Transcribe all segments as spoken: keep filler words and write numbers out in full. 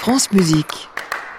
France Musique.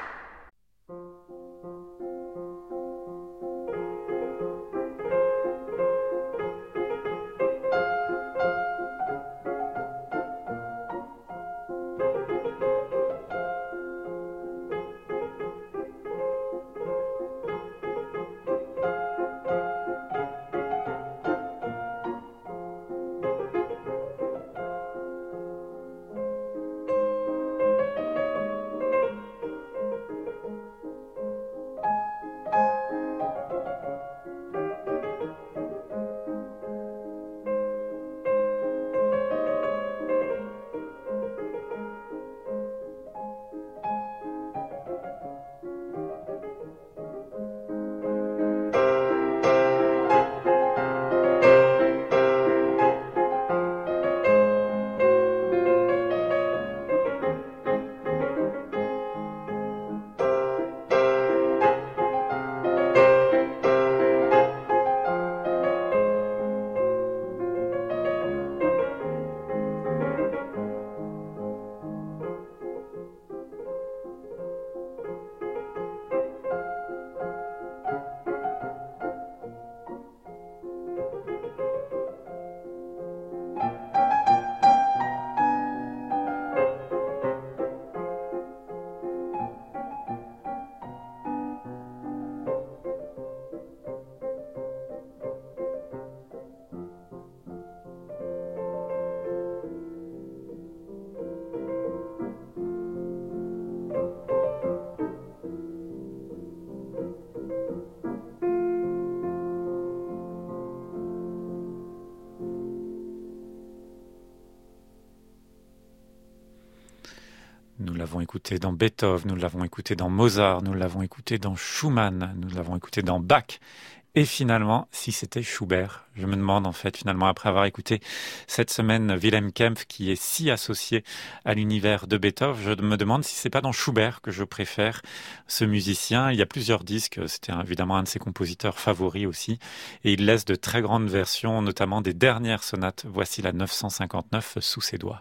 Nous l'avons écouté dans Beethoven, nous l'avons écouté dans Mozart, nous l'avons écouté dans Schumann, nous l'avons écouté dans Bach. Et finalement, si c'était Schubert, je me demande en fait, finalement, après avoir écouté cette semaine Wilhelm Kempff, qui est si associé à l'univers de Beethoven, je me demande si c'est pas dans Schubert que je préfère ce musicien. Il y a plusieurs disques, c'était évidemment un de ses compositeurs favoris aussi, et il laisse de très grandes versions, notamment des dernières sonates. Voici la neuf cent cinquante-neuf sous ses doigts.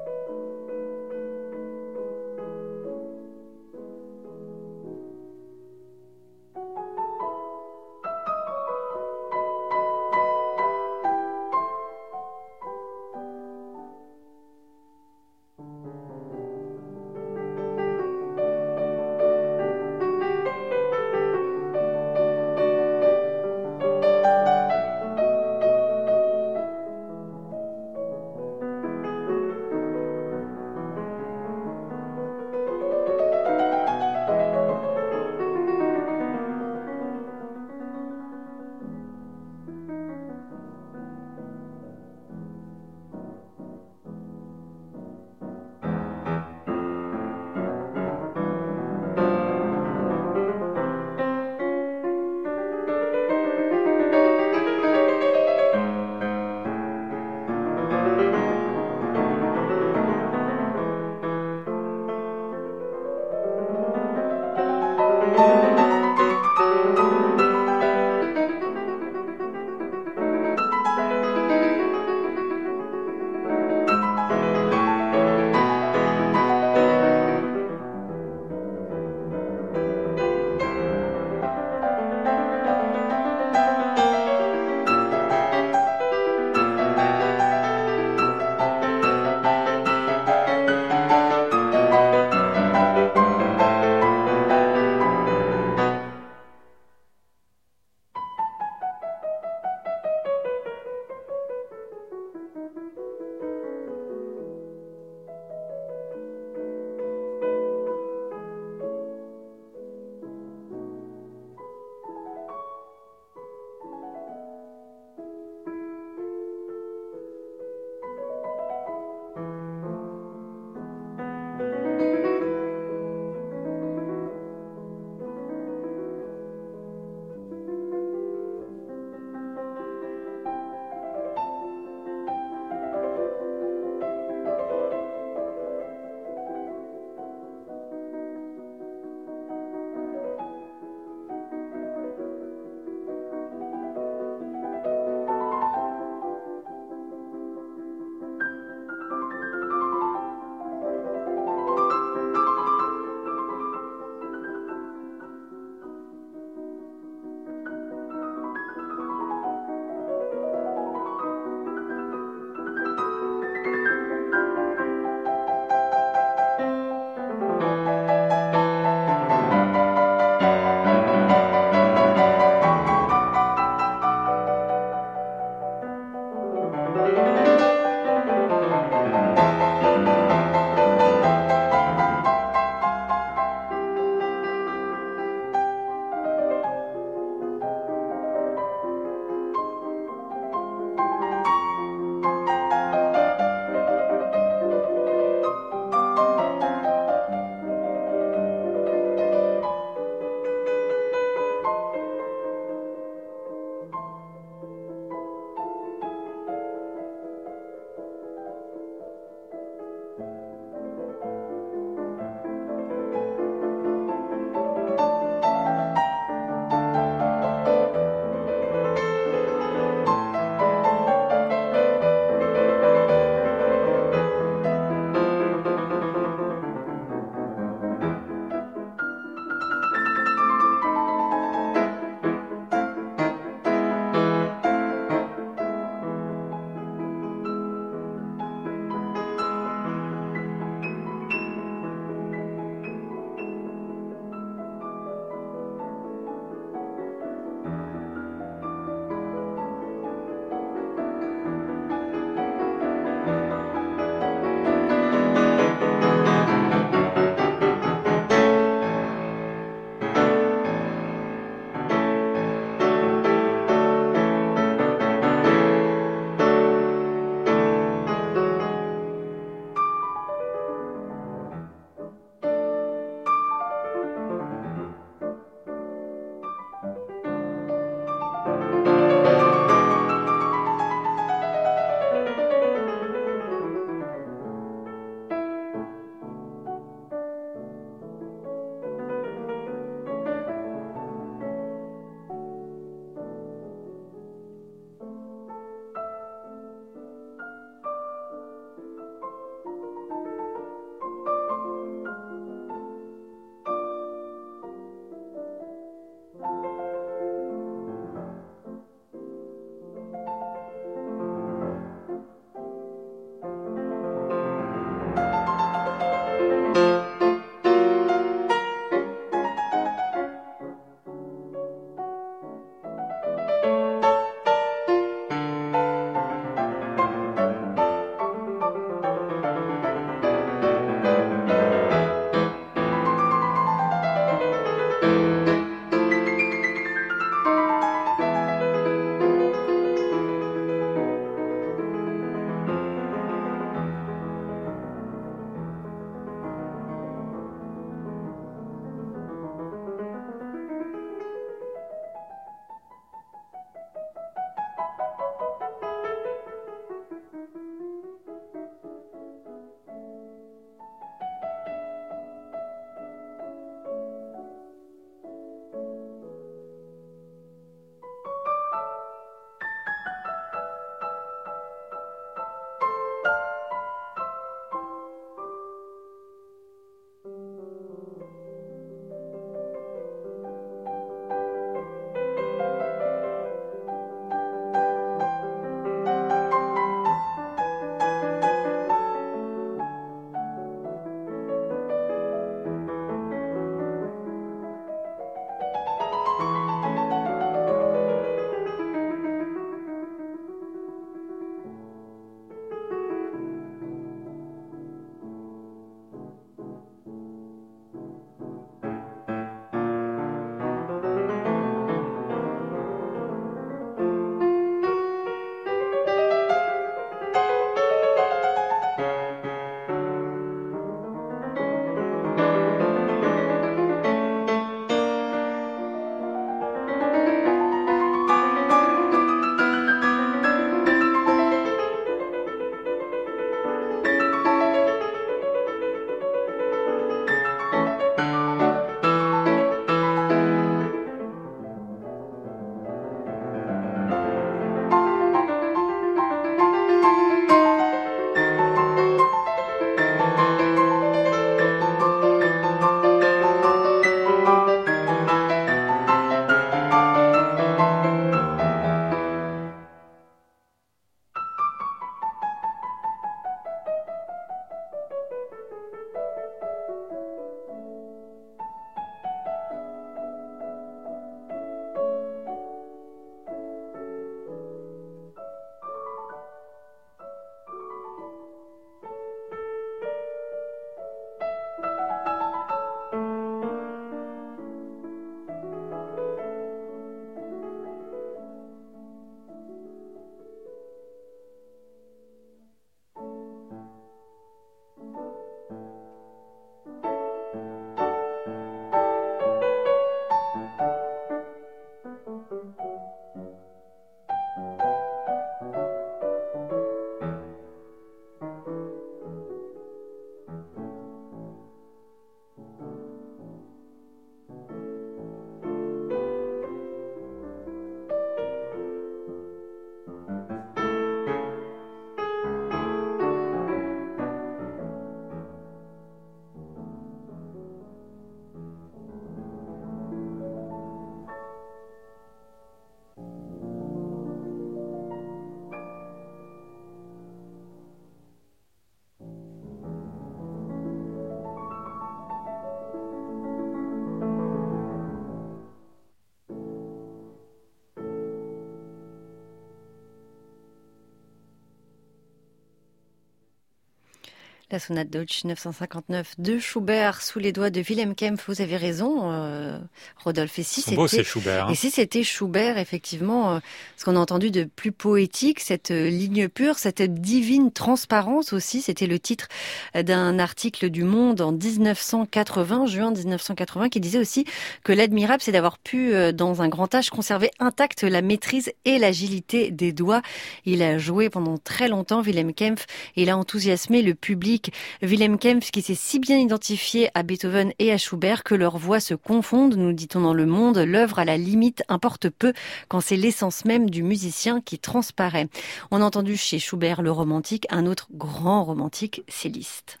La sonate Deutsch neuf cent cinquante-neuf de Schubert sous les doigts de Wilhelm Kempff. Vous avez raison, euh, Rodolphe. Et si C'est beau, c'était, c'est Schubert. Hein. et si c'était Schubert, effectivement, euh, ce qu'on a entendu de plus poétique, cette euh, ligne pure, cette divine transparence aussi, c'était le titre d'un article du Monde en dix-neuf cent quatre-vingts, juin dix-neuf cent quatre-vingts, qui disait aussi que l'admirable, c'est d'avoir pu, euh, dans un grand âge, conserver intacte la maîtrise et l'agilité des doigts. Il a joué pendant très longtemps, Wilhelm Kempff, et il a enthousiasmé le public. Wilhelm Kempff qui s'est si bien identifié à Beethoven et à Schubert que leurs voix se confondent, nous dit-on dans Le Monde. L'œuvre à la limite importe peu quand c'est l'essence même du musicien qui transparaît. On a entendu chez Schubert le romantique, un autre grand romantique, c'est Liszt.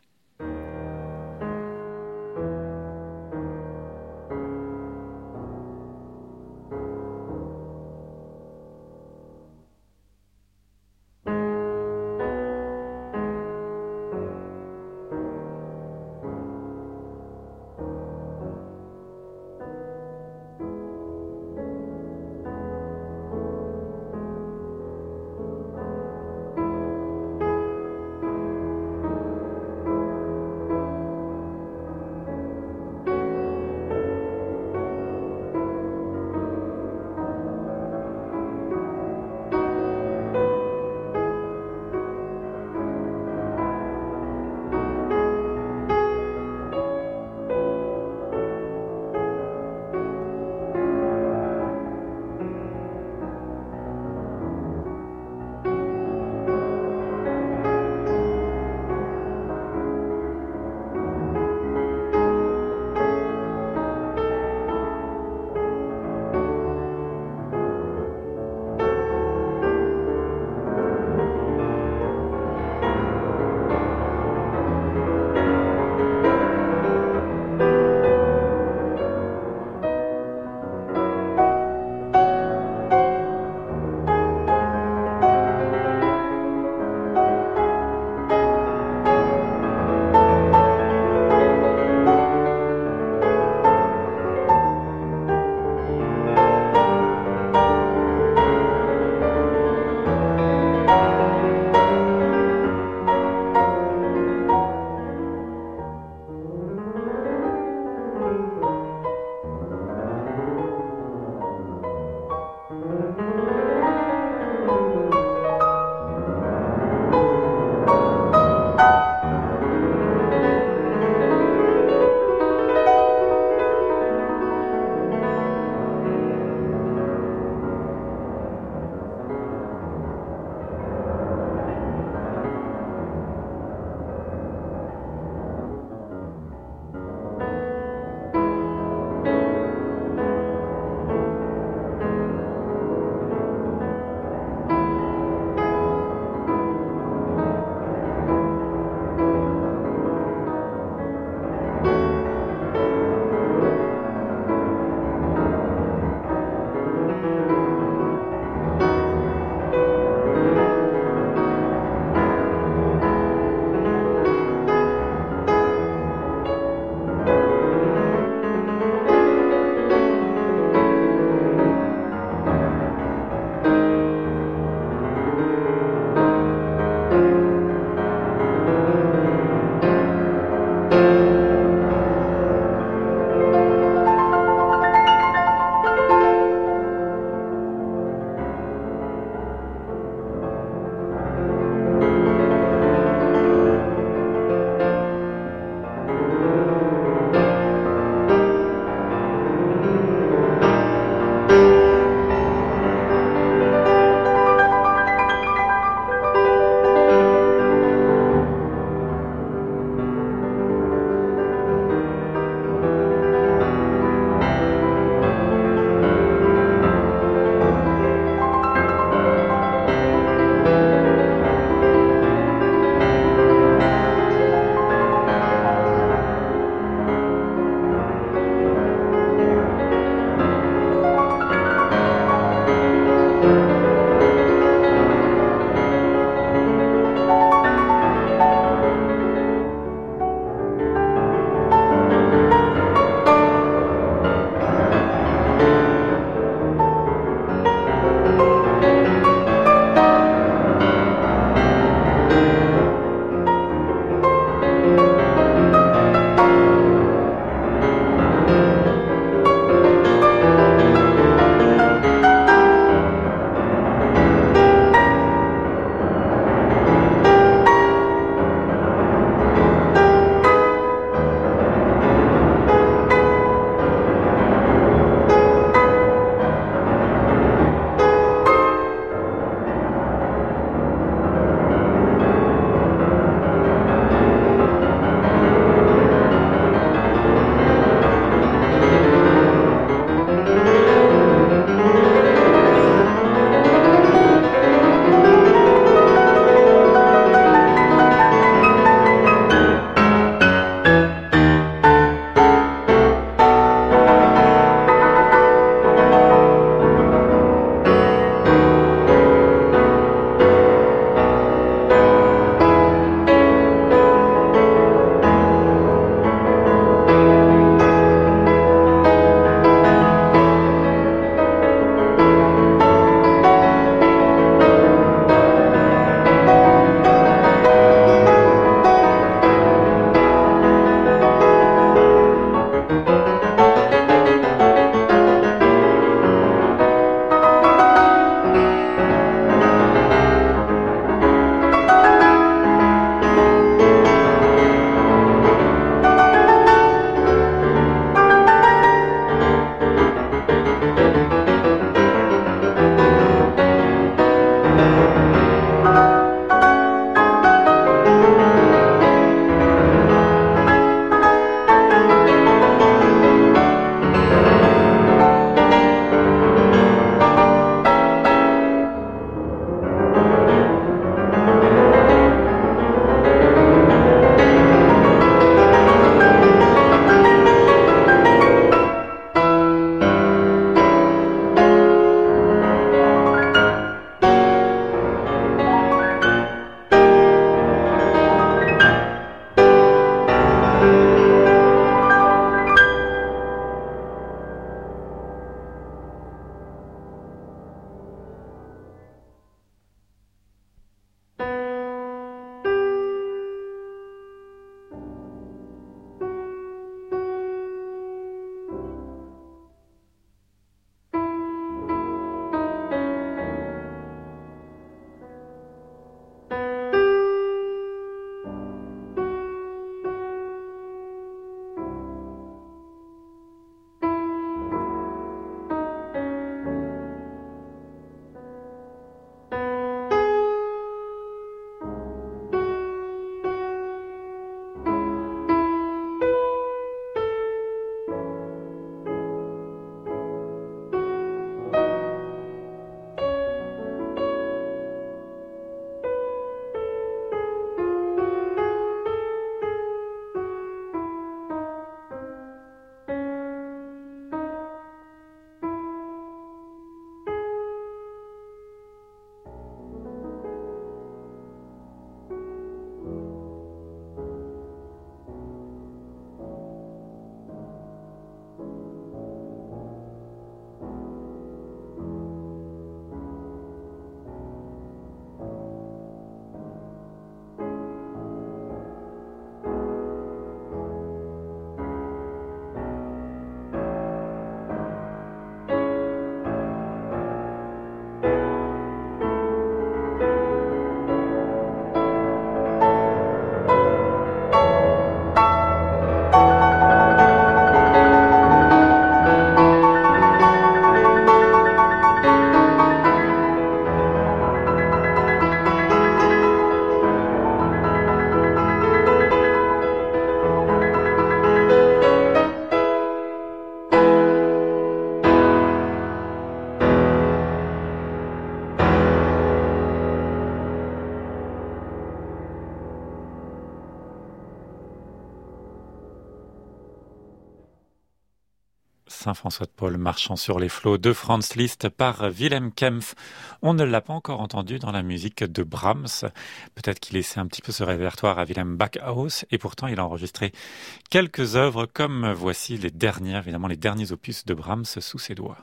Saint-François de Paul marchant sur les flots de Franz Liszt par Wilhelm Kempff. On ne l'a pas encore entendu dans la musique de Brahms. Peut-être qu'il laissait un petit peu ce répertoire à Wilhelm Backhaus et pourtant il a enregistré quelques œuvres comme voici les dernières, évidemment les derniers opus de Brahms sous ses doigts.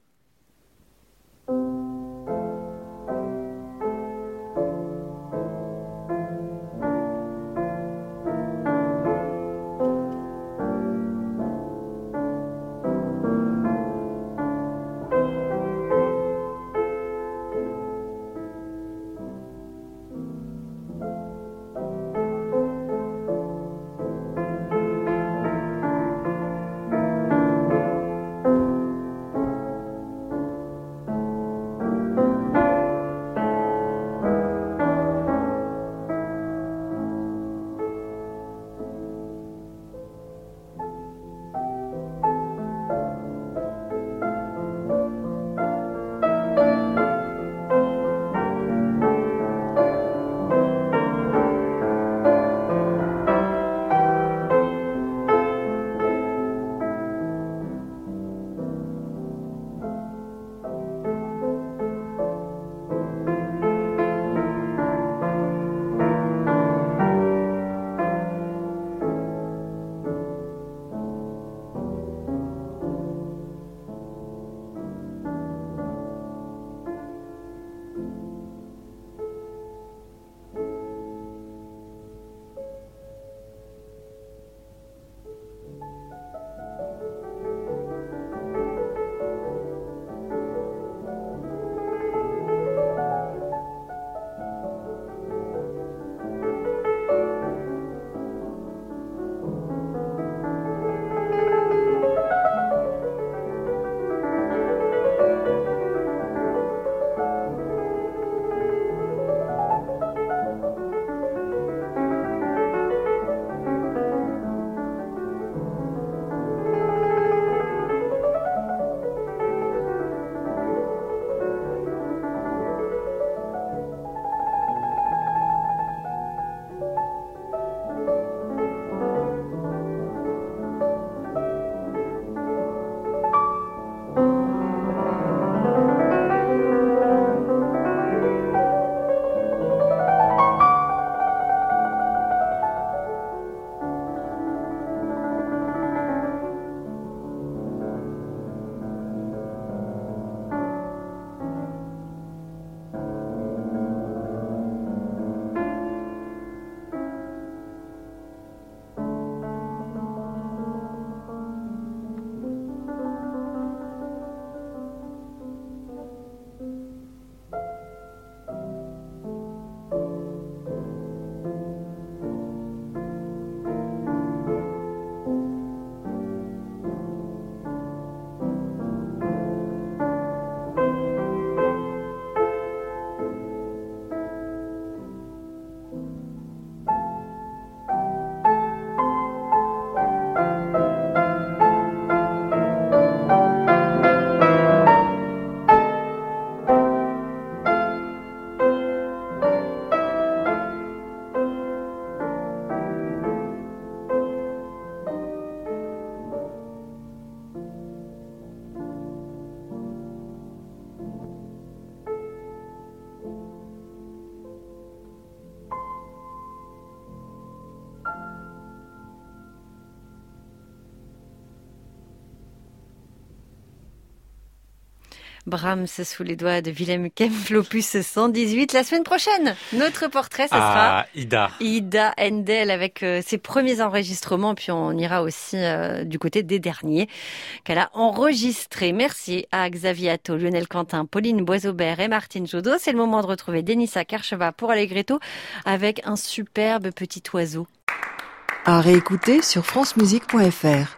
Brahms sous les doigts de Wilhelm Kempff, l'opus cent dix-huit. La semaine prochaine, notre portrait, ce sera ah, Ida. Ida Haendel avec euh, ses premiers enregistrements. Puis on ira aussi euh, du côté des derniers qu'elle a enregistrés. Merci à Xavier Atto, Lionel Quentin, Pauline Boisaubert et Martine Jodot. C'est le moment de retrouver Denissa Karcheva pour Allegretto avec un superbe petit oiseau. À réécouter sur francemusique point f r.